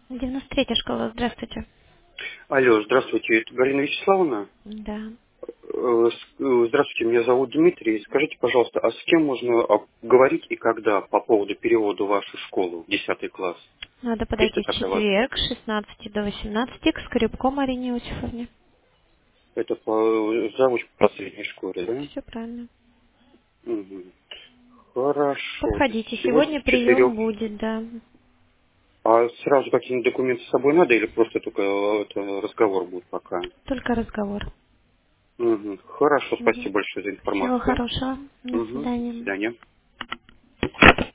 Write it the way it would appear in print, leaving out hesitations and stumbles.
93-я школа, здравствуйте. Алло, здравствуйте, это Галина Вячеславовна. Да. Здравствуйте, меня зовут Дмитрий. Скажите, пожалуйста, а с кем можно говорить и когда по поводу перевода в вашу школу, 10 класс? Надо Есть ли подойти в такая возможность? четверг с 16 до 18 к Скрипко Марине Иосифовне. Это по завуч по средней школе, Все правильно. да? Мгм. Хорошо. Подходите, Сегодня сегодня с 4. прием будет, да. А сразу какие-нибудь документы с собой надо или просто только это, разговор будет пока? Только разговор. Мгм. Хорошо, спасибо большое за Всего информацию. хорошего. До Мгм. До свидания. свидания.